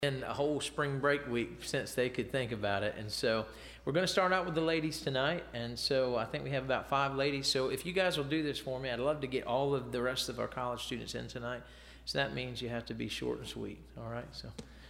in a whole spring break week since they could think about it. And so we're going to start out with the ladies tonight. And so I think we have about 5 ladies. So if you guys will do this for me, I'd love to get all of the rest of our college students in tonight. So that means you have to be short and sweet. All right. So.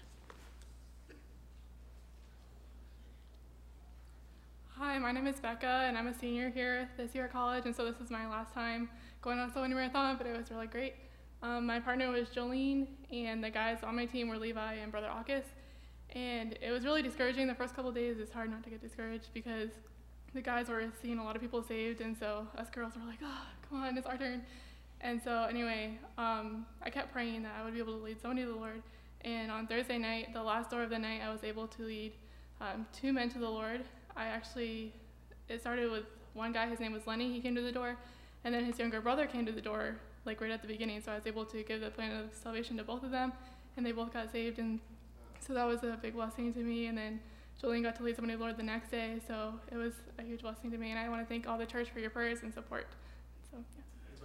Hi, my name is Becca, and I'm a senior here this year at college, and so this is my last time going on a Soul Winning Marathon, but it was really great. My partner was Jolene, and the guys on my team were Levi and Brother Akis, and it was really discouraging the first couple of days. It's hard not to get discouraged because the guys were seeing a lot of people saved, and so us girls were like, oh, come on, it's our turn. And so anyway, I kept praying that I would be able to lead somebody to the Lord, and on Thursday night, the last door of the night, I was able to lead 2 men to the Lord. It started with one guy, his name was Lenny, he came to the door, and then his younger brother came to the door, like right at the beginning, so I was able to give the plan of salvation to both of them, and they both got saved, and so that was a big blessing to me. And then Jolene got to lead somebody to the Lord the next day, so it was a huge blessing to me, and I want to thank all the church for your prayers and support. So, yeah.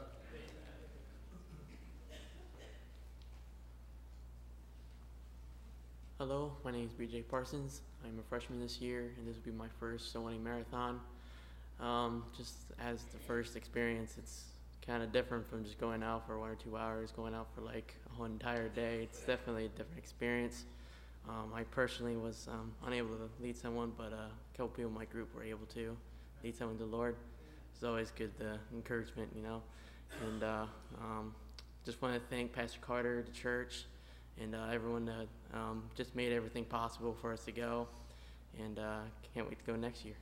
Hello, my name is BJ Parsons. I'm a freshman this year, and this will be my first Soul Winning Marathon. Just as the first experience, it's kind of different from just going out for 1 or 2 hours, going out for like a whole entire day. It's definitely a different experience. I personally was unable to lead someone, but a couple people in my group were able to lead someone to the Lord. It's always good, the encouragement, you know. And just want to thank Pastor Carter, the church, and everyone that just made everything possible for us to go, and can't wait to go next year.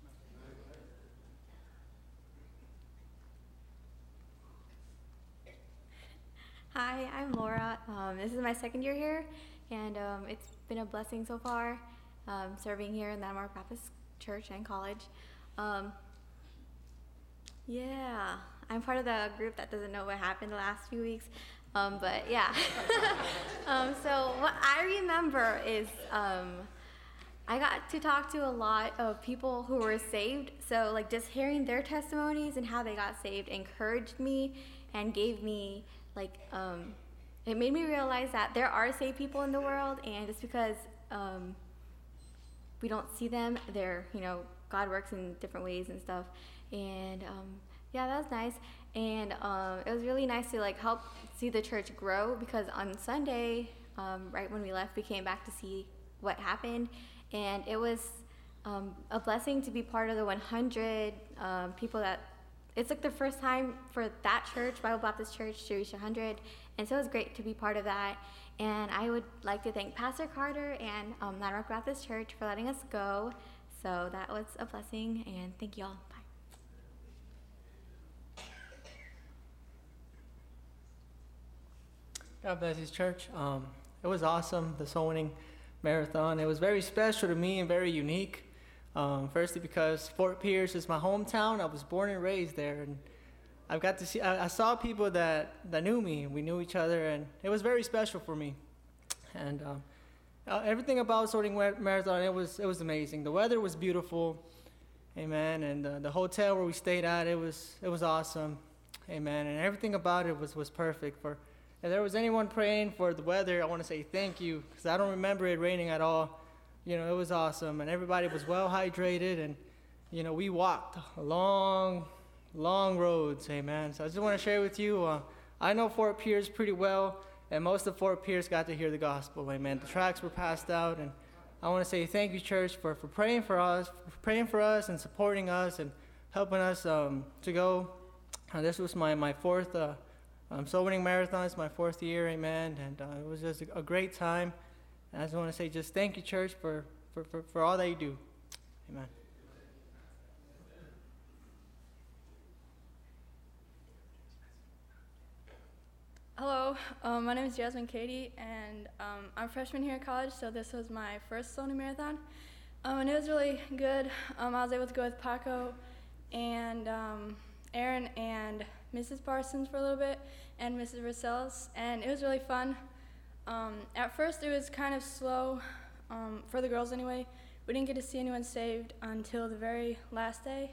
Hi, I'm Laura. This is my second year here, and it's been a blessing so far, serving here in the Landmark Baptist Church and college. Yeah, I'm part of the group that doesn't know what happened the last few weeks. But yeah. So what I remember is I got to talk to a lot of people who were saved. So like just hearing their testimonies and how they got saved encouraged me and gave me like, it made me realize that there are saved people in the world, and just because we don't see them, God works in different ways and stuff. And yeah, that was nice. And it was really nice to like help see the church grow, because on Sunday, right when we left, we came back to see what happened, and it was a blessing to be part of the 100 people that, it's like the first time for that church, Bible Baptist Church, to reach 100, and so it was great to be part of that. And I would like to thank Pastor Carter and Landmark Baptist Church for letting us go. So that was a blessing, and thank you all. God bless His church. It was awesome, the Soul Winning Marathon. It was very special to me and very unique. Firstly, because Fort Pierce is my hometown. I was born and raised there, and I've got to see. I saw people that knew me. We knew each other, and it was very special for me. And everything about Soul Winning Marathon, it was amazing. The weather was beautiful, amen. And the hotel where we stayed at, it was awesome, amen. And everything about it was perfect. If there was anyone praying for the weather, I want to say thank you, because I don't remember it raining at all. It was awesome, and everybody was well hydrated, and we walked long roads, amen. So I just want to share with you, I know Fort Pierce pretty well, and most of Fort Pierce got to hear the gospel, amen. The tracts were passed out, and I want to say thank you, church, for praying for us, and supporting us, and helping us to go. This was my fourth Soul Winning Marathon. It's my 4th year, amen, and it was just a great time. And I just want to say just thank you, church, for all that you do, amen. Hello, my name is Jasmine Katie, and I'm a freshman here at college, so this was my first Soul Winning Marathon, and it was really good. I was able to go with Paco and Aaron and Mrs. Parsons for a little bit, and Mrs. Rosells, and it was really fun. At first it was kind of slow, for the girls anyway. We didn't get to see anyone saved until the very last day,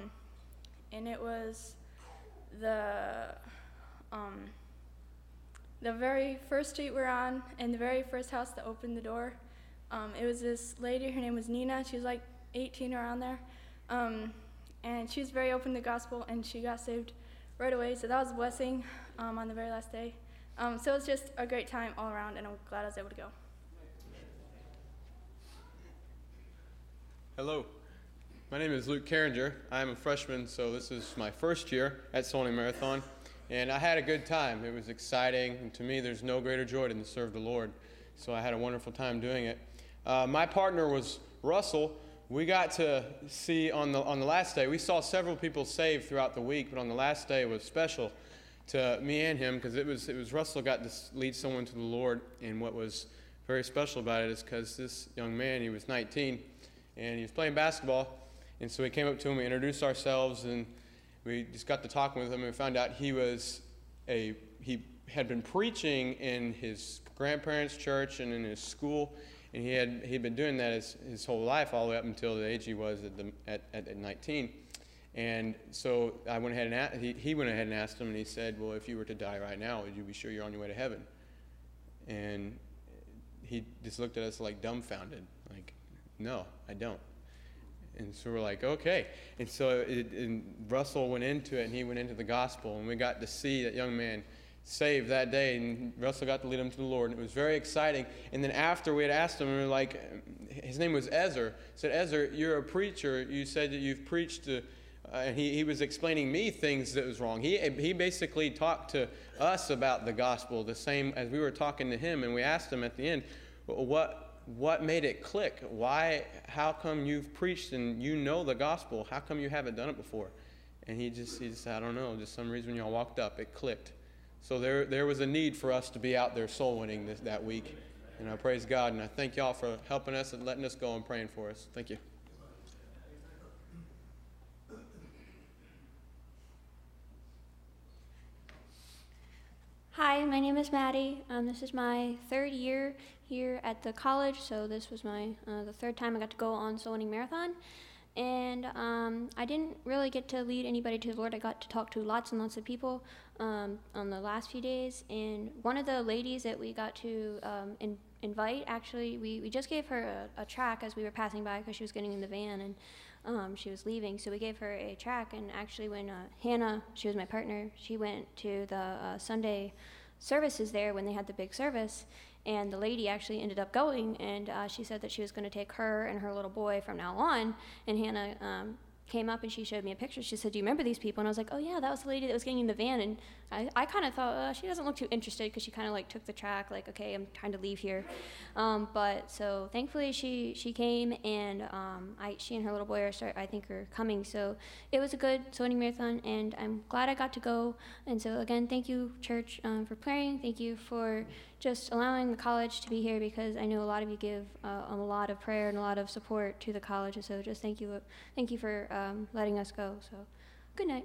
and it was the the very first street we're on and the very first house that opened the door, it was this lady. Her name was Nina. She was like 18 around there. And she was very open to the gospel, and she got saved right away. So that was a blessing on the very last day. So it was just a great time all around, and I'm glad I was able to go. Hello, my name is Luke Carringer. I'm a freshman, so this is my first year at Solony Marathon, and I had a good time. It was exciting, and to me, there's no greater joy than to serve the Lord. So I had a wonderful time doing it. My partner was Russell. We got to see on the last day, we saw several people saved throughout the week, but on the last day it was special to me and him, because it was Russell got to lead someone to the Lord. And what was very special about it is because this young man, he was 19, and he was playing basketball, and so we came up to him, we introduced ourselves, and we just got to talking with him, and we found out he had been preaching in his grandparents' church and in his school, and he'd been doing that his whole life, all the way up until the age he was at 19. And so I went ahead and he went ahead and asked him, and he said, well, if you were to die right now, would you be sure you're on your way to heaven? And he just looked at us like dumbfounded, like, no, I don't. And so we're like, okay. And so Russell went into it, and he went into the gospel, and we got to see that young man saved that day, and Russell got to lead him to the Lord, and it was very exciting. And then after we had asked him, we were like, his name was Ezer. Said, Ezer, you're a preacher. You said that you've preached to, and he was explaining me things that was wrong. He basically talked to us about the gospel the same as we were talking to him, and we asked him at the end, what made it click? How come you've preached and you know the gospel? How come you haven't done it before? And he just said, I don't know, just some reason when y'all walked up, it clicked. So there was a need for us to be out there soul winning that week. And I praise God, and I thank y'all for helping us and letting us go and praying for us. Thank you. Hi, my name is Maddie. This is my third year here at the college, so this was my the third time I got to go on Soul Winning Marathon. And I didn't really get to lead anybody to the Lord. I got to talk to lots and lots of people on the last few days. And one of the ladies that we got to invite, actually, we just gave her a track as we were passing by, because she was getting in the van and she was leaving. So we gave her a track. And actually when Hannah, she was my partner, she went to the Sunday services there when they had the big service. And the lady actually ended up going, and she said that she was going to take her and her little boy from now on. And Hannah came up and she showed me a picture. She said, do you remember these people? And I was like, oh yeah, that was the lady that was getting in the van. And I kind of thought, she doesn't look too interested, because she kind of like took the track, like, okay, I'm trying to leave here. But so thankfully she came, and she and her little boy I think are coming. So it was a good Soul Winning Marathon, and I'm glad I got to go. And so again, thank you, church, for praying. Thank you for just allowing the college to be here, because I know a lot of you give a lot of prayer and a lot of support to the college. And so just thank you for letting us go. So good night.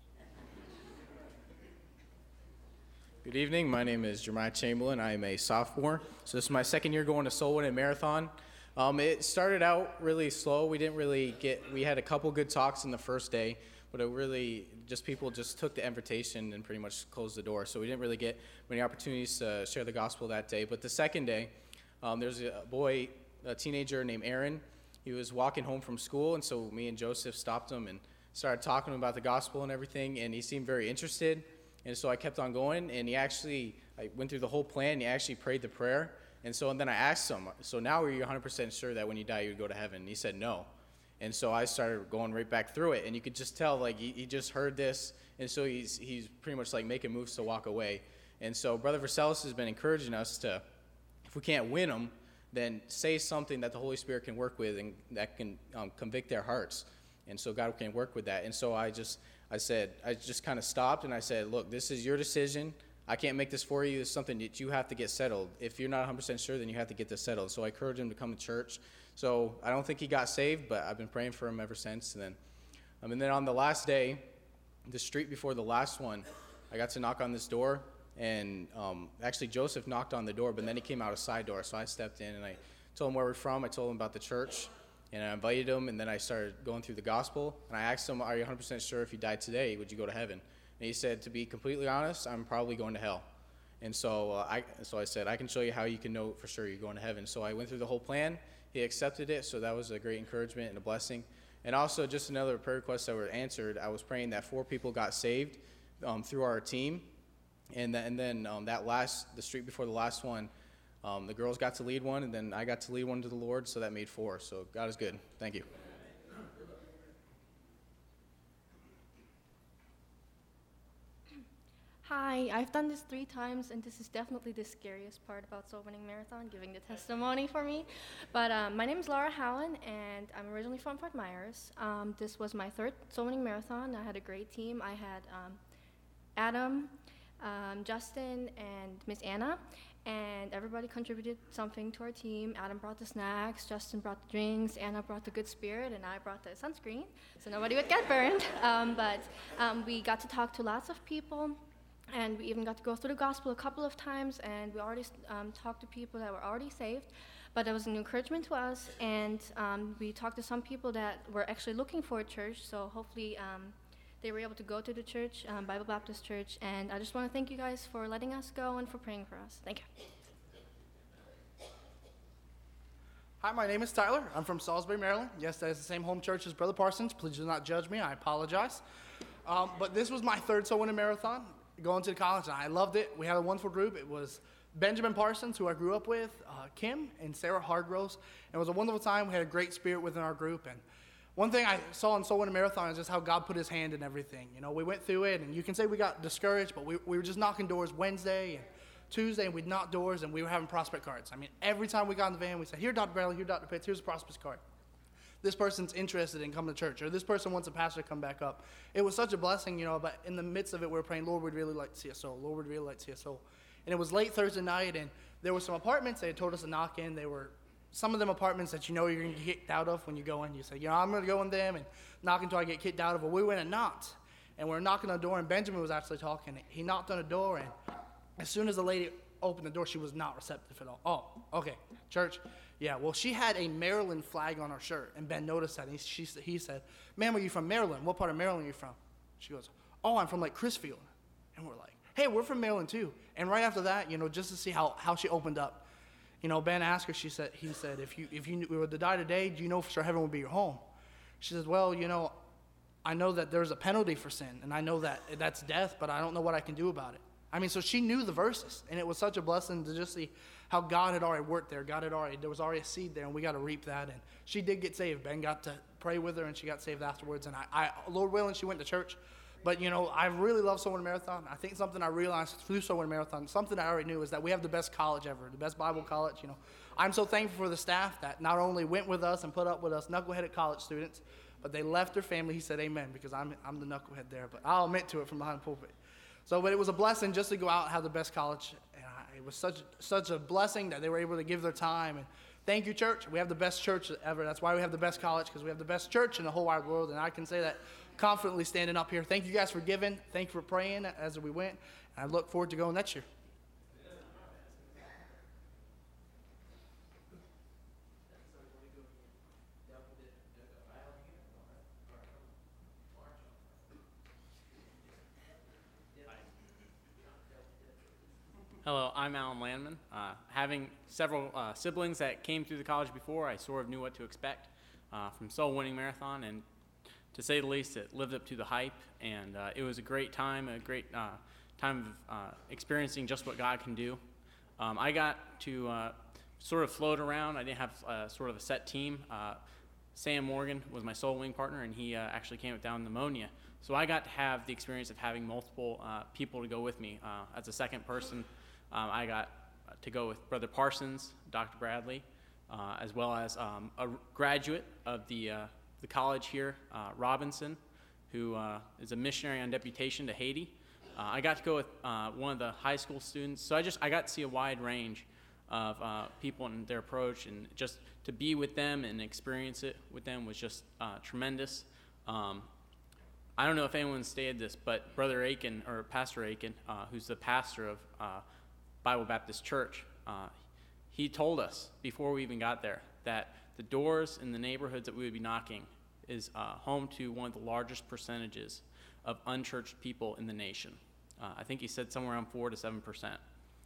Good evening. My name is Jeremiah Chamberlain. I am a sophomore. So this is my second year going to Soul Winning Marathon. It started out really slow. We had a couple good talks in the first day, but people just took the invitation and pretty much closed the door. So we didn't really get many opportunities to share the gospel that day. But the second day, there's a teenager named Aaron. He was walking home from school, and so me and Joseph stopped him and started talking about the gospel and everything, and he seemed very interested. And so I kept on going, and I went through the whole plan, and he actually prayed the prayer. And then I asked him, so now are you 100% sure that when you die you would go to heaven? And he said no. And so I started going right back through it, and you could just tell, like, he just heard this, and so he's pretty much like making moves to walk away. And so Brother Versailles has been encouraging us to, if we can't win them, then say something that the Holy Spirit can work with and that can convict their hearts. And so God can work with that. And so I just kind of stopped, and I said, look, this is your decision. I can't make this for you. It's something that you have to get settled. If you're not 100% sure, then you have to get this settled. So I encouraged him to come to church. So I don't think he got saved, but I've been praying for him ever since. And then on the last day, the street before the last one, I got to knock on this door. And actually Joseph knocked on the door, but then he came out a side door. So I stepped in, and I told him where we're from. I told him about the church. And I invited him, and then I started going through the gospel. And I asked him, are you 100% sure if you died today, would you go to heaven? And he said, to be completely honest, I'm probably going to hell. And so I said, I can show you how you can know for sure you're going to heaven. So I went through the whole plan. He accepted it, so that was a great encouragement and a blessing. And also, just another prayer request that were answered, I was praying that 4 people got saved through our team. And then the street before the last one, the girls got to lead one, and then I got to lead one to the Lord, so that made 4. So God is good. Thank you. Hi, I've done this 3 times, and this is definitely the scariest part about Soul Winning Marathon, giving the testimony for me. But my name is Laura Howen, and I'm originally from Fort Myers. This was my 3rd Soul Winning Marathon. I had a great team. I had Adam, Justin, and Miss Anna, and everybody contributed something to our team. Adam brought the snacks, Justin brought the drinks, Anna brought the good spirit, and I brought the sunscreen, so nobody would get burned. But we got to talk to lots of people. And we even got to go through the gospel a couple of times, and we already talked to people that were already saved. But it was an encouragement to us, and we talked to some people that were actually looking for a church, so hopefully they were able to go to the church, Bible Baptist Church. And I just want to thank you guys for letting us go and for praying for us. Thank you. Hi, my name is Tyler. I'm from Salisbury, Maryland. Yes, that is the same home church as Brother Parsons. Please do not judge me. I apologize. But this was my 3rd Soul Winning Marathon. Going to college, and I loved it. We had a wonderful group. It was Benjamin Parsons, who I grew up with, Kim, and Sarah Hardrose. And it was a wonderful time. We had a great spirit within our group. And one thing I saw in Soul Winning Marathon is just how God put his hand in everything. You know, we went through it, and you can say we got discouraged, but we were just knocking doors Wednesday and Tuesday, and we'd knock doors, and we were having prospect cards. I mean, every time we got in the van, we said, here, Dr. Bradley, here, Dr. Pitts, here's a prospect card. This person's interested in coming to church, or this person wants a pastor to come back up. It was such a blessing, you know, but in the midst of it, we were praying, Lord, we'd really like to see a soul. Lord, we'd really like to see a soul. And it was late Thursday night, and there were some apartments they had told us to knock in. They were some of them apartments that you know you're going to get kicked out of when you go in. You say, you know, I'm going to go in them and knock until I get kicked out of. But we went and knocked, and we were knocking on the door, and Benjamin was actually talking. He knocked on the door, and as soon as the lady opened the door, she was not receptive at all. Oh, okay, church. Yeah, well, she had a Maryland flag on her shirt, and Ben noticed that. And he said, ma'am, are you from Maryland? What part of Maryland are you from? She goes, oh, I'm from, like, Crisfield. And we're like, hey, we're from Maryland, too. And right after that, you know, just to see how she opened up, you know, Ben asked her, he said, if you were to die today, do you know for sure heaven would be your home? She says, well, you know, I know that there's a penalty for sin, and I know that that's death, but I don't know what I can do about it. I mean, so she knew the verses, and it was such a blessing to just see how God had already worked there. There was already a seed there, and we got to reap that. And she did get saved. Ben got to pray with her, and she got saved afterwards. And I Lord willing, she went to church. But, you know, I really love Soul Winning Marathon. I think something I realized through Soul Winning Marathon, something I already knew, is that we have the best college ever, the best Bible college. You know, I'm so thankful for the staff that not only went with us and put up with us knuckleheaded college students, but they left their family. He said amen, because I'm the knucklehead there. But I'll admit to it from behind the pulpit. So, but it was a blessing just to go out and have the best college. And it was such a blessing that they were able to give their time. And thank you, church. We have the best church ever. That's why we have the best college, because we have the best church in the whole wide world. And I can say that confidently standing up here. Thank you guys for giving. Thank you for praying as we went. And I look forward to going next year. Hello, I'm Alan Landman. Having several siblings that came through the college before, I sort of knew what to expect from Soul Winning Marathon, and to say the least, it lived up to the hype, and it was a great time of experiencing just what God can do. I got to sort of float around. I didn't have sort of a set team. Sam Morgan was my Soul Winning partner, and he actually came with down pneumonia. So I got to have the experience of having multiple people to go with me. As a second person, I got to go with Brother Parsons, Dr. Bradley, as well as a graduate of the college here, Robinson, who is a missionary on deputation to Haiti. I got to go with one of the high school students, so I got to see a wide range of people and their approach, and just to be with them and experience it with them was just tremendous. I don't know if anyone stated this, but Brother Aiken, or Pastor Aiken, who's the pastor of Bible Baptist Church, he told us before we even got there that the doors in the neighborhoods that we would be knocking is home to one of the largest percentages of unchurched people in the nation. I think he said somewhere around 4 to 7%.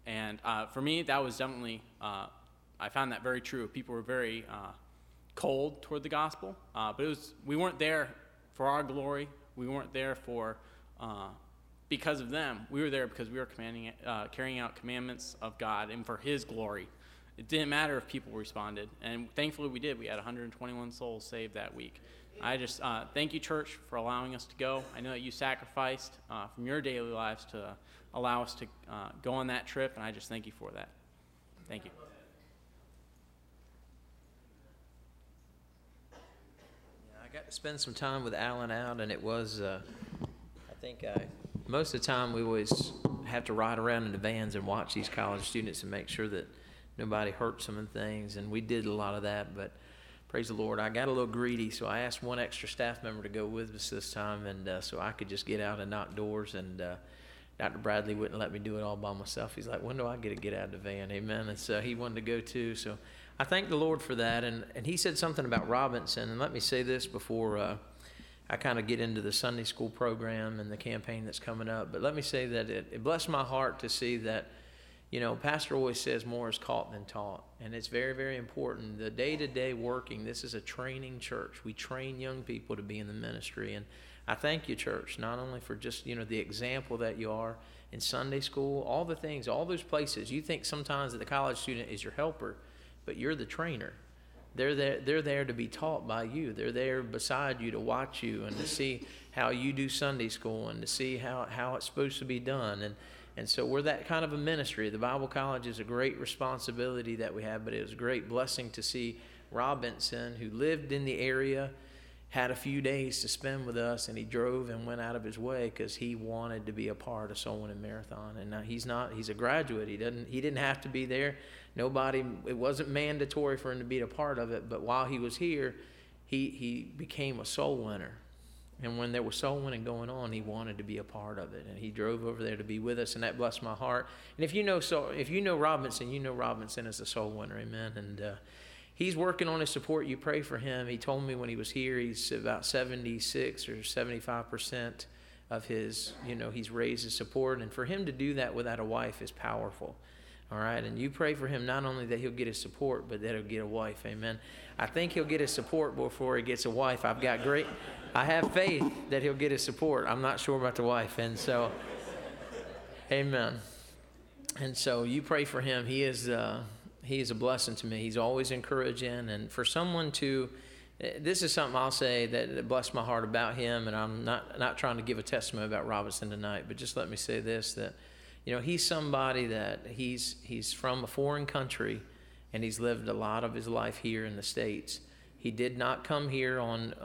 And for me, that was definitely, I found that very true. People were very cold toward the gospel, but we weren't there for our glory. We weren't there for because of them. We were there because we were carrying out commandments of God and for His glory. It didn't matter if people responded, and thankfully we did. We had 121 souls saved that week. I just thank you, church, for allowing us to go. I know that you sacrificed from your daily lives to allow us to go on that trip, and I just thank you for that. Thank you. Yeah, I got to spend some time with Alan out, and it was, I think most of the time we always have to ride around in the vans and watch these college students and make sure that nobody hurts them and things, and we did a lot of that, but praise the Lord, I got a little greedy, so I asked one extra staff member to go with us this time, and so I could just get out and knock doors, and Dr. Bradley wouldn't let me do it all by myself. He's like, when do I get to get out of the van? Amen. And so he wanted to go too, so I thank the Lord for that, and he said something about Robinson, and let me say this before I kind of get into the Sunday school program and the campaign that's coming up, but let me say that it blessed my heart to see that, you know, Pastor always says more is caught than taught, and it's very, very important. The day-to-day working, this is a training church. We train young people to be in the ministry, and I thank you, church, not only for just, you know, the example that you are in Sunday school, all the things, all those places. You think sometimes that the college student is your helper, but you're the trainer. They're there to be taught by you. They're there beside you to watch you and to see how you do Sunday school and to see how it's supposed to be done. And so we're that kind of a ministry. The Bible College is a great responsibility that we have, but it was a great blessing to see Robinson, who lived in the area, had a few days to spend with us, and he drove and went out of his way because he wanted to be a part of Soul Winning Marathon. And now he's a graduate. He didn't have to be there. It wasn't mandatory for him to be a part of it, but while he was here, he became a soul winner. And when there was soul winning going on, he wanted to be a part of it, and he drove over there to be with us, and that blessed my heart. And if you know Robinson, you know Robinson is a soul winner, amen. And he's working on his support. You pray for him. He told me when he was here, he's about 76 or 75% of his, he's raised his support, and for him to do that without a wife is powerful. All right, and you pray for him not only that he'll get his support, but that he'll get a wife, amen. I think he'll get his support before he gets a wife. I have faith that he'll get his support. I'm not sure about the wife, and so, amen. And so you pray for him. He is a blessing to me. He's always encouraging, and for someone this is something I'll say that blessed my heart about him, and I'm not trying to give a testimony about Robinson tonight, but just let me say this, that he's somebody that he's from a foreign country, and he's lived a lot of his life here in the States. He did not come here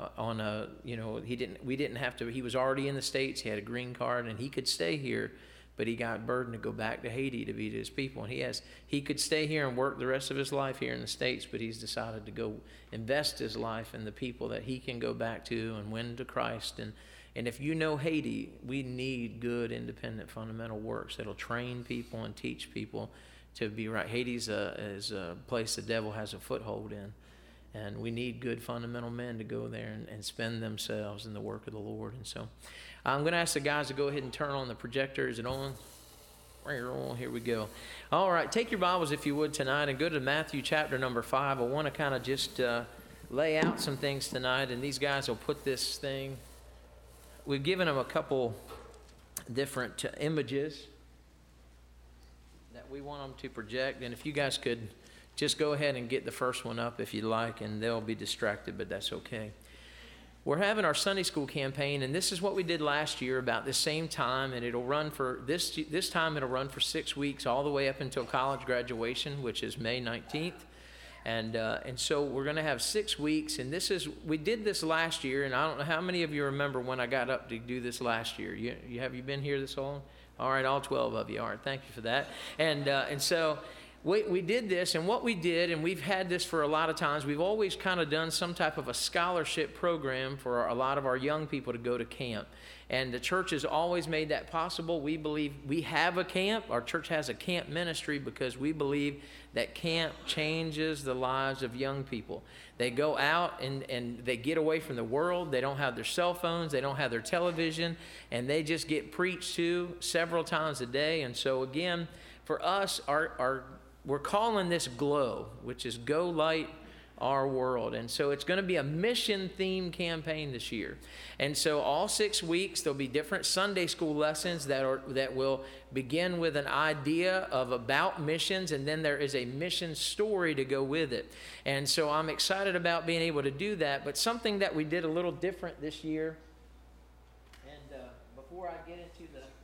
he was already in the States. He had a green card, and he could stay here, but he got burdened to go back to Haiti to be to his people. And he could stay here and work the rest of his life here in the States, but he's decided to go invest his life in the people that he can go back to and win to Christ. And if you know Haiti, we need good, independent, fundamental works that'll train people and teach people to be right. Haiti's is a place the devil has a foothold in. And we need good fundamental men to go there and spend themselves in the work of the Lord. And so I'm going to ask the guys to go ahead and turn on the projector. Is it on? Here we go. All right, take your Bibles, if you would, tonight and go to Matthew chapter number 5. I want to kind of just lay out some things tonight, and these guys will put this thing. We've given them a couple different images that we want them to project, and if you guys could just go ahead and get the first one up if you'd like, and they'll be distracted, but that's okay. We're having our Sunday school campaign, and this is what we did last year about this same time, and it'll run for this time it'll run for 6 weeks, all the way up until college graduation, which is May 19th. And so we're going to have 6 weeks, and we did this last year, and I don't know how many of you remember when I got up to do this last year. Have you been here this long? All right, all 12 of you. All right, thank you for that. And so we did this, and what we did, and we've had this for a lot of times, we've always kind of done some type of a scholarship program for a lot of our young people to go to camp. And the church has always made that possible. We believe we have a camp. Our church has a camp ministry because we believe that camp changes the lives of young people. They go out and they get away from the world. They don't have their cell phones. They don't have their television. And they just get preached to several times a day. And so again, for us, we're calling this GLOW, which is Go Light Our World. And so it's going to be a mission-themed campaign this year. And so all 6 weeks, there'll be different Sunday school lessons that will begin with an idea about missions, and then there is a mission story to go with it. And so I'm excited about being able to do that. But something that we did a little different this year, and before I get into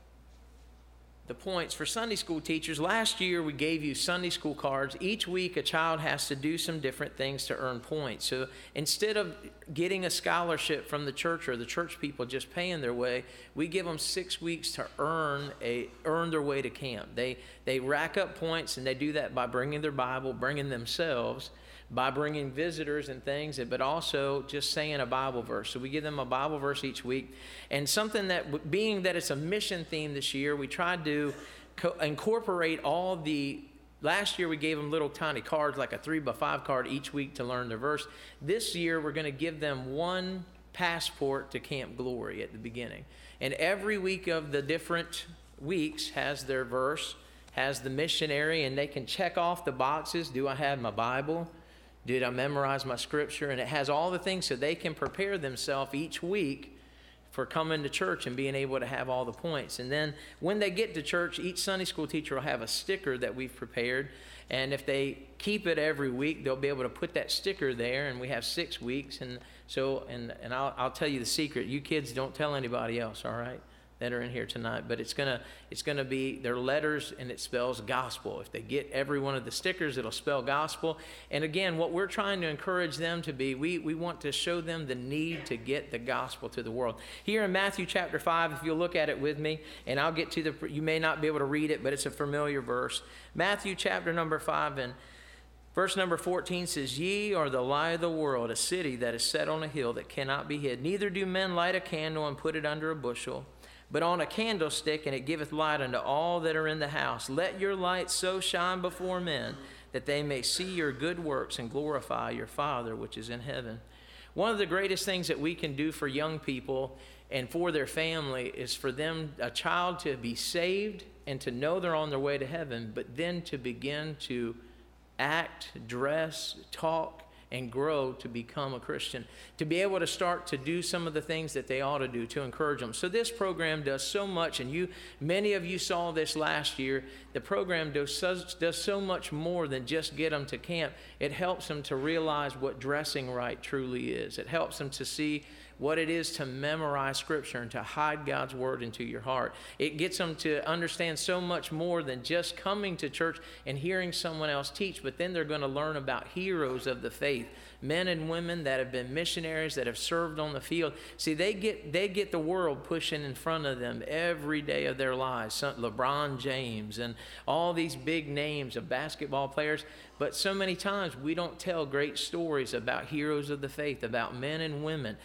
the points for Sunday school teachers, last year we gave you Sunday school cards. Each week a child has to do some different things to earn points. So instead of getting a scholarship from the church or the church people just paying their way, we give them 6 weeks to earn their way to camp. They rack up points, and they do that by bringing their Bible, bringing themselves, by bringing visitors and things, but also just saying a Bible verse. So we give them a Bible verse each week. And something that, being that it's a mission theme this year, we tried to incorporate all the, last year we gave them little tiny cards, like a 3x5 card each week to learn their verse. This year we're going to give them one passport to Camp Glory at the beginning. And every week of the different weeks has their verse, has the missionary, and they can check off the boxes. Do I have my Bible? Did I memorize my scripture? And it has all the things so they can prepare themselves each week for coming to church and being able to have all the points. And then when they get to church, each Sunday school teacher will have a sticker that we've prepared. And if they keep it every week, they'll be able to put that sticker there. And we have 6 weeks. And so, and I'll tell you the secret. You kids don't tell anybody else, all right, that are in here tonight. But it's gonna be their letters, and it spells gospel. If they get every one of the stickers, it'll spell gospel. And again, what we're trying to encourage them to be, we want to show them the need to get the gospel to the world. Here in Matthew chapter 5, if you'll look at it with me, and I'll get to you may not be able to read it, but it's a familiar verse. Matthew chapter number 5, and verse number 14 says, "Ye are the light of the world, a city that is set on a hill that cannot be hid. Neither do men light a candle and put it under a bushel, but on a candlestick, and it giveth light unto all that are in the house. Let your light so shine before men, that they may see your good works and glorify your Father which is in heaven." One of the greatest things that we can do for young people and for their family is for them, a child, to be saved and to know they're on their way to heaven, but then to begin to act, dress, talk, and grow to become a Christian, to be able to start to do some of the things that they ought to do to encourage them. So this program does so much, and many of you saw this last year. The program does so much more than just get them to camp. It helps them to realize what dressing right truly is. It helps them to see what it is to memorize Scripture and to hide God's Word into your heart. It gets them to understand so much more than just coming to church and hearing someone else teach, but then they're going to learn about heroes of the faith, men and women that have been missionaries, that have served on the field. See, they get the world pushing in front of them every day of their lives. LeBron James and all these big names of basketball players. But so many times we don't tell great stories about heroes of the faith, about men and women,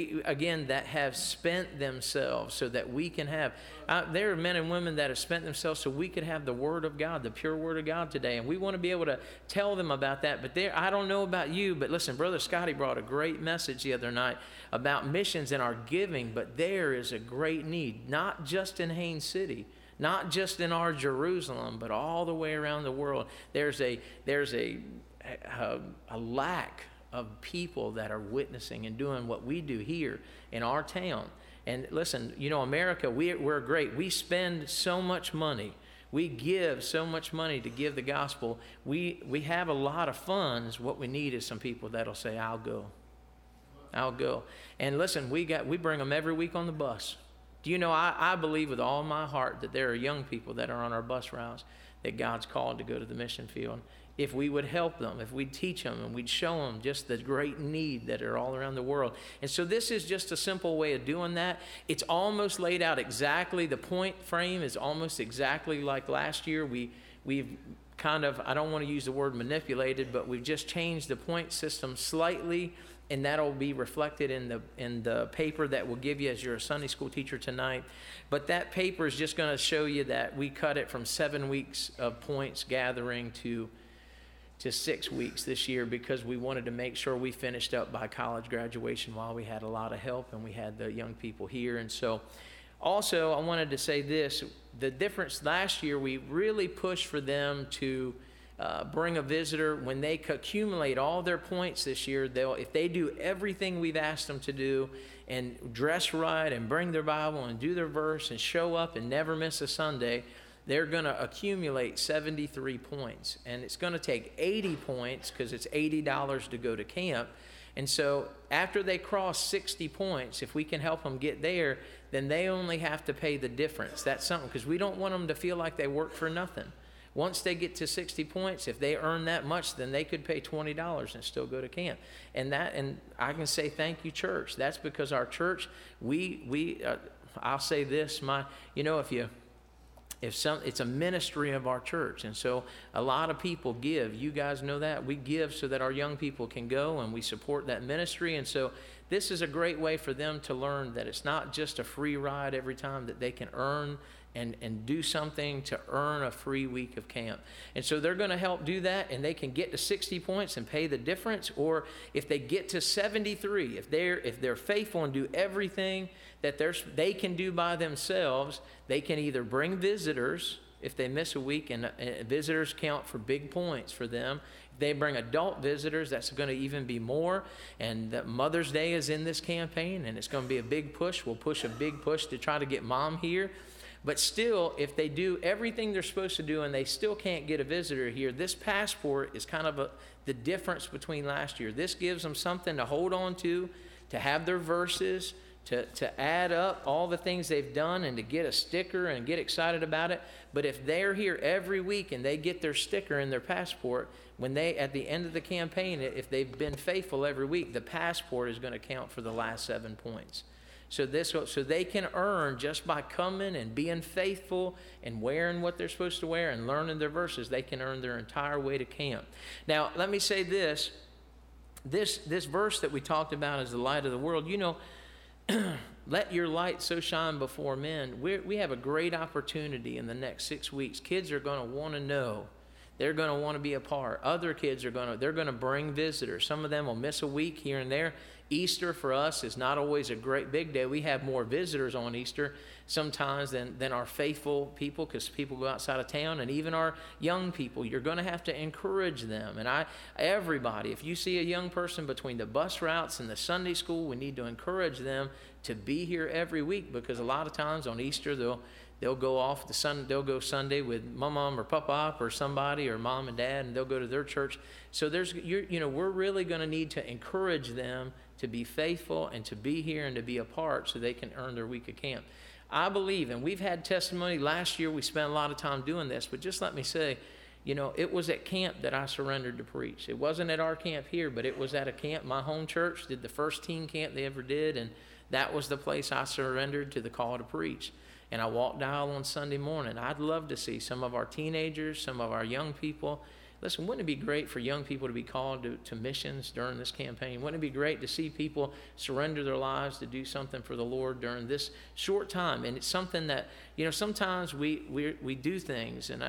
that have spent themselves so that we can have. There are men and women that have spent themselves so we could have the Word of God, the pure Word of God today. And we want to be able to tell them about that. But I don't know about you, but listen, Brother Scotty brought a great message the other night about missions and our giving. But there is a great need, not just in Haines City, not just in our Jerusalem, but all the way around the world. There's a lack of people that are witnessing and doing what we do here in our town. And listen, America, we're great. We spend so much money. We give so much money to give the gospel. We have a lot of funds. What we need is some people that'll say, "I'll go. I'll go." And listen, we bring them every week on the bus. Do you know, I believe with all my heart that there are young people that are on our bus routes that God's called to go to the mission field. If we would help them, if we'd teach them, and we'd show them just the great need that are all around the world. And so this is just a simple way of doing that. It's almost laid out exactly. The point frame is almost exactly like last year. We've kind of, I don't want to use the word manipulated, but we've just changed the point system slightly. And that'll be reflected in the paper that we'll give you as you're a Sunday school teacher tonight. But that paper is just going to show you that we cut it from 7 weeks of points gathering to 6 weeks this year, because we wanted to make sure we finished up by college graduation while we had a lot of help and we had the young people here. And so Also, I wanted to say this. The difference last year, we really pushed for them to bring a visitor. When they accumulate all their points this year, if they do everything we've asked them to do and dress right and bring their Bible and do their verse and show up and never miss a Sunday, they're going to accumulate 73 points. And it's going to take 80 points because it's $80 to go to camp. And so after they cross 60 points, if we can help them get there, then they only have to pay the difference. That's something, because we don't want them to feel like they work for nothing. Once they get to 60 points, if they earn that much, then they could pay $20 and still go to camp. And I can say thank you, church. That's because our church, I'll say this, it's a ministry of our church, and so a lot of people give. You guys know that. We give so that our young people can go, and we support that ministry. And so this is a great way for them to learn that it's not just a free ride every time, that they can earn and do something to earn a free week of camp. And so they're going to help do that, and they can get to 60 points and pay the difference. Or if they get to 73, if they're faithful and do everything that they can do by themselves, they can either bring visitors if they miss a week, and visitors count for big points for them. If they bring adult visitors, that's going to even be more. And Mother's Day is in this campaign, and it's going to be a big push. We'll push a big push to try to get Mom here. But still, if they do everything they're supposed to do and they still can't get a visitor here, this passport is kind of the difference between last year. This gives them something to hold on to have their verses, to add up all the things they've done and to get a sticker and get excited about it. But if they're here every week and they get their sticker in their passport, when they, at the end of the campaign, if they've been faithful every week, the passport is going to count for the last 7 points. So they can earn just by coming and being faithful and wearing what they're supposed to wear and learning their verses. They can earn their entire way to camp. Now, let me say this. This verse that we talked about is the light of the world. You know, let your light so shine before men. We have a great opportunity in the next 6 weeks. Kids are going to want to know. They're going to want to be a part. Other kids they're going to bring visitors. Some of them will miss a week here and there. Easter for us is not always a great big day. We have more visitors on Easter sometimes than our faithful people, because people go outside of town, and even our young people. You're going to have to encourage them. And everybody, if you see a young person between the bus routes and the Sunday school, we need to encourage them to be here every week, because a lot of times on Easter they'll go off they'll go Sunday with mom or papa or somebody, or mom and dad, and they'll go to their church. So we're really going to need to encourage them to be faithful and to be here and to be a part so they can earn their week of camp. I believe, and we've had testimony last year, we spent a lot of time doing this, but just let me say, it was at camp that I surrendered to preach. It wasn't at our camp here, but it was at a camp. My home church did the first teen camp they ever did, and that was the place I surrendered to the call to preach. And I walked aisle on Sunday morning. I'd love to see some of our teenagers, some of our young people. Listen, wouldn't it be great for young people to be called to missions during this campaign? Wouldn't it be great to see people surrender their lives to do something for the Lord during this short time? And it's something that, sometimes we do things, and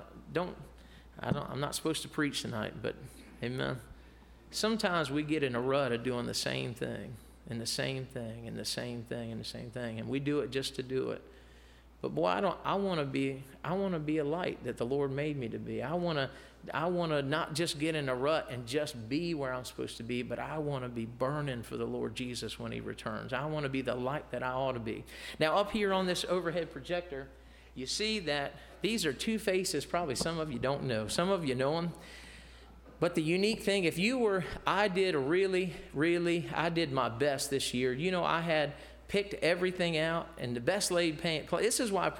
I'm not supposed to preach tonight, but amen. Sometimes we get in a rut of doing the same thing, and the same thing, and the same thing, and the same thing, and we do it just to do it. But boy, I want to be a light that the Lord made me to be. I want to not just get in a rut and just be where I'm supposed to be, but I want to be burning for the Lord Jesus when he returns. I want to be the light that I ought to be. Now, up here on this overhead projector, you see that these are two faces probably some of you don't know. Some of you know them. But the unique thing, I did my best this year. I had picked everything out, and the best laid plan. This is why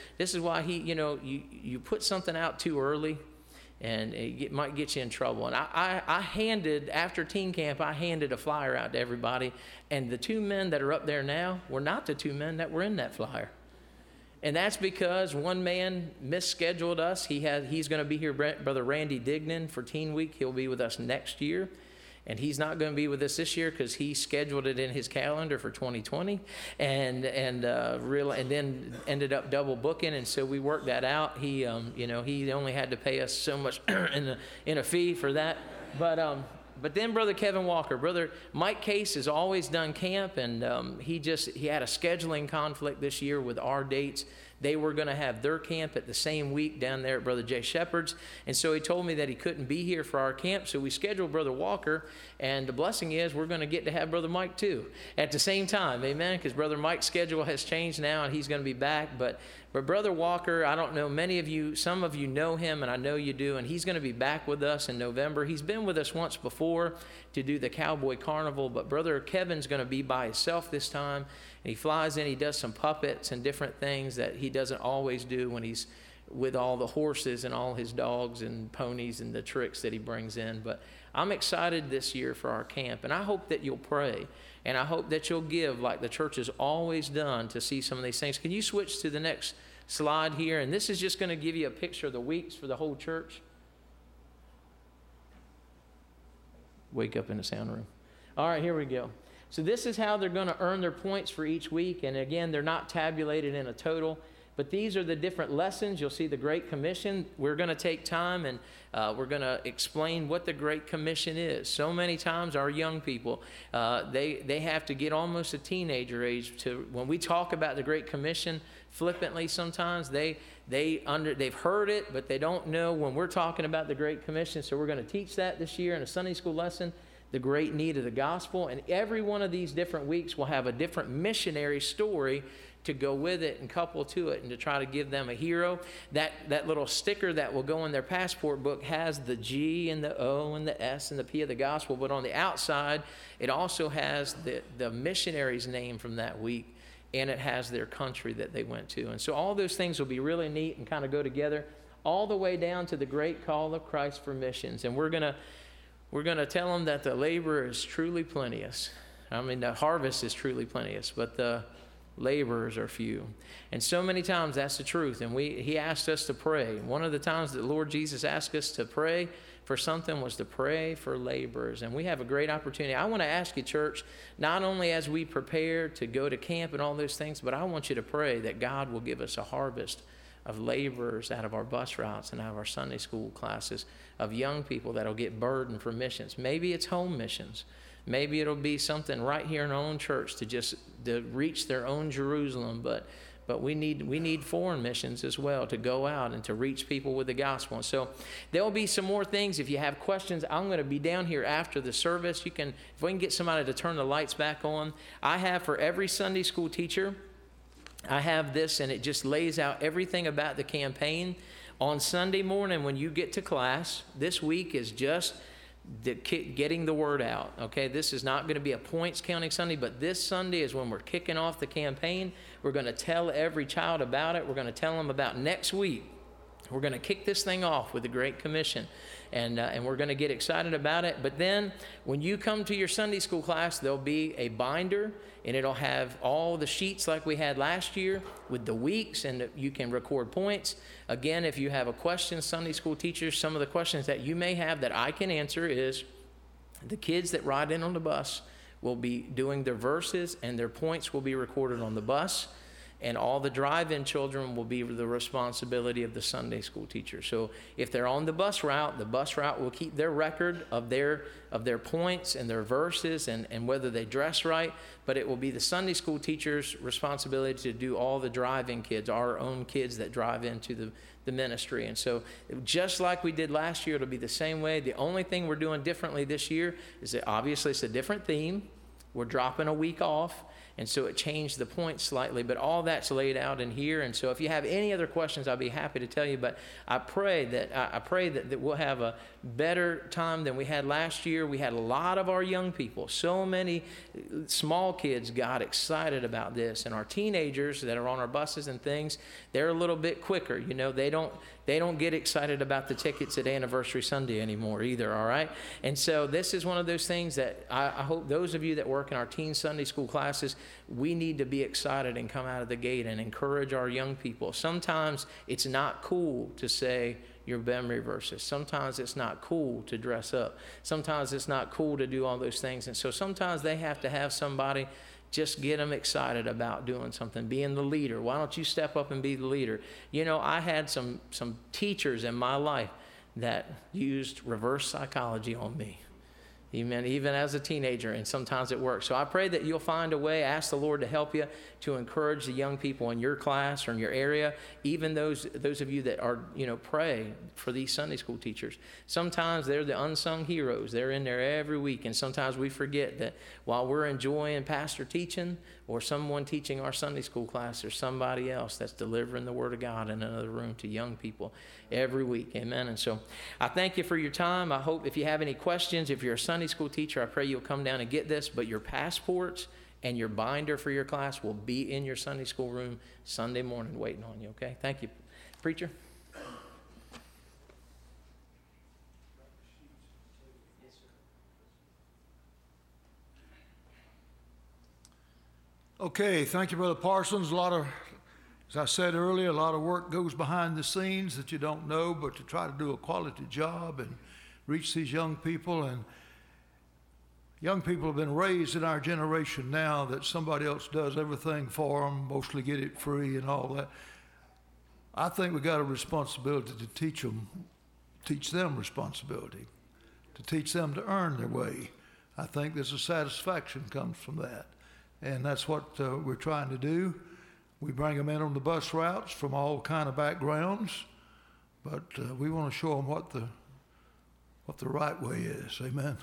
you put something out too early, and it might get you in trouble. And I handed, after teen camp, I handed a flyer out to everybody, and the 2 men that are up there now were not the 2 men that were in that flyer. And that's because one man misscheduled us. He's going to be here, Brother Randy Dignan, for Teen Week. He'll be with us next year. And he's not going to be with us this year because he scheduled it in his calendar for 2020, and then ended up double booking. And so we worked that out. He only had to pay us so much in a fee for that. But But then Brother Kevin Walker, Brother Mike Case has always done camp, and he had a scheduling conflict this year with our dates. They were going to have their camp at the same week down there at Brother Jay Shepherd's. And so he told me that he couldn't be here for our camp. So we scheduled Brother Walker. And the blessing is we're going to get to have Brother Mike too at the same time. Amen. Because Brother Mike's schedule has changed now and he's going to be back. But Brother Walker, I don't know, many of you, some of you know him, and I know you do. And he's going to be back with us in November. He's been with us once before to do the Cowboy Carnival. But Brother Kevin's going to be by himself this time. And he flies in, he does some puppets and different things that he doesn't always do when he's with all the horses and all his dogs and ponies and the tricks that he brings in. But I'm excited this year for our camp, and I hope that you'll pray, and I hope that you'll give like the church has always done to see some of these things. Can you switch to the next slide here? And this is just going to give you a picture of the weeks for the whole church. Wake up in the sound room. All right, here we go. So this is how they're going to earn their points for each week. And again, they're not tabulated in a total. But these are the different lessons. You'll see the Great Commission. We're going to take time and we're going to explain what the Great Commission is. So many times our young people, they have to get almost a teenager age to, when we talk about the Great Commission flippantly sometimes, they've heard it, but they don't know when we're talking about the Great Commission. So we're going to teach that this year in a Sunday school lesson. The great need of the gospel, and every one of these different weeks will have a different missionary story to go with it and couple to it and to try to give them a hero. That little sticker that will go in their passport book has the G and the O and the S and the P of the gospel, but on the outside it also has the missionary's name from that week, and it has their country that they went to. And so all those things will be really neat and kind of go together all the way down to the great call of Christ for missions. And we're going to tell them that the labor is truly plenteous. I mean, the harvest is truly plenteous, but the laborers are few. And so many times that's the truth. And he asked us to pray. One of the times that Lord Jesus asked us to pray for something was to pray for laborers. And we have a great opportunity. I want to ask you, church, not only as we prepare to go to camp and all those things, but I want you to pray that God will give us a harvest of laborers out of our bus routes and out of our Sunday school classes, of young people that'll get burdened for missions. Maybe it's home missions. Maybe it'll be something right here in our own church to reach their own Jerusalem. But we need foreign missions as well to go out and to reach people with the gospel. And so there'll be some more things. If you have questions, I'm going to be down here after the service. If we can get somebody to turn the lights back on. I have for every Sunday school teacher, I have this, and it just lays out everything about the campaign. On Sunday morning when you get to class, this week is just getting the word out, okay? This is not going to be a points counting Sunday, but this Sunday is when we're kicking off the campaign. We're going to tell every child about it. We're going to tell them about next week. We're going to kick this thing off with the Great Commission, and we're going to get excited about it. But then when you come to your Sunday school class, there'll be a binder, and it'll have all the sheets like we had last year with the weeks, and you can record points. Again, if you have a question, Sunday school teachers, some of the questions that you may have that I can answer is the kids that ride in on the bus will be doing their verses, and their points will be recorded on the bus. And all the drive-in children will be the responsibility of the Sunday school teacher. So if they're on the bus route will keep their record of their points and their verses and whether they dress right. But it will be the Sunday school teacher's responsibility to do all the drive-in kids, our own kids that drive into the ministry. And so just like we did last year, it'll be the same way. The only thing we're doing differently this year is that obviously it's a different theme. We're dropping a week off. And so it changed the points slightly, but all that's laid out in here. And so if you have any other questions, I'll be happy to tell you. But I pray that we'll have a better time than we had last year. We had a lot of our young people, so many small kids got excited about this. And our teenagers that are on our buses and things, they're a little bit quicker. You know, they don't get excited about the tickets at Anniversary Sunday anymore either, all right? And so this is one of those things that I hope those of you that work in our teen Sunday school classes, we need to be excited and come out of the gate and encourage our young people. Sometimes it's not cool to say your memory verses. Sometimes it's not cool to dress up. Sometimes it's not cool to do all those things. And so sometimes they have to have somebody just get them excited about doing something, being the leader. Why don't you step up and be the leader? You know, I had some teachers in my life that used reverse psychology on me. even as a teenager, and sometimes it works. So I pray that you'll find a way. Ask the Lord to help you to encourage the young people in your class or in your area, even those of you that are, pray for these Sunday school teachers. Sometimes they're the unsung heroes. They're in there every week, and sometimes we forget that while we're enjoying pastor teaching or someone teaching our Sunday school class, there's somebody else that's delivering the Word of God in another room to young people every week. Amen. And so I thank you for your time. I hope if you have any questions, if you're a Sunday school teacher, I pray you'll come down and get this, but your passports and your binder for your class will be in your Sunday school room Sunday morning waiting on you, okay? Thank you. Preacher? Okay, thank you, Brother Parsons. As I said earlier, a lot of work goes behind the scenes that you don't know, but to try to do a quality job and reach these young people. And young people have been raised in our generation now that somebody else does everything for them, mostly get it free and all that. I think we got a responsibility to teach them responsibility, to teach them to earn their way. I think there's a satisfaction comes from that. And that's what we're trying to do. We bring them in on the bus routes from all kind of backgrounds, but we want to show them what the right way is. Amen.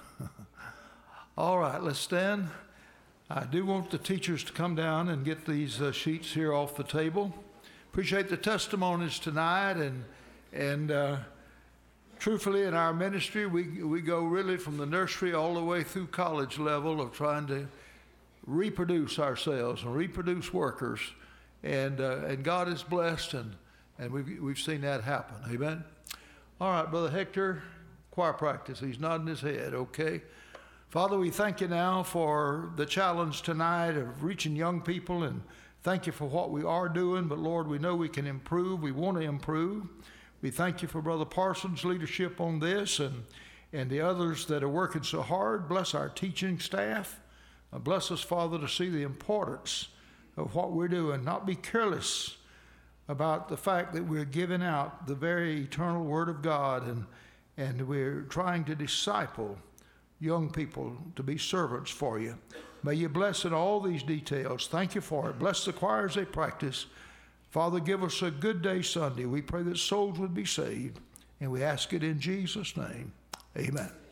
All right, let's stand. I do want the teachers to come down and get these sheets here off the table. Appreciate the testimonies tonight, and truthfully, in our ministry, we go really from the nursery all the way through college level of trying to reproduce ourselves and reproduce workers, and God is blessed, and we've seen that happen. Amen. All right, Brother Hector, choir practice. He's nodding his head. Okay. Father, we thank you now for the challenge tonight of reaching young people, and thank you for what we are doing. But Lord, we know we can improve. We want to improve. We thank you for Brother Parsons' leadership on this, and the others that are working so hard. Bless our teaching staff. Bless us, Father, to see the importance of what we're doing, not be careless about the fact that we're giving out the very eternal Word of God, and we're trying to disciple young people to be servants for you. May you bless in all these details. Thank you for it. Bless the choir as they practice. Father, give us a good day Sunday. We pray that souls would be saved, and we ask it in Jesus' name. Amen.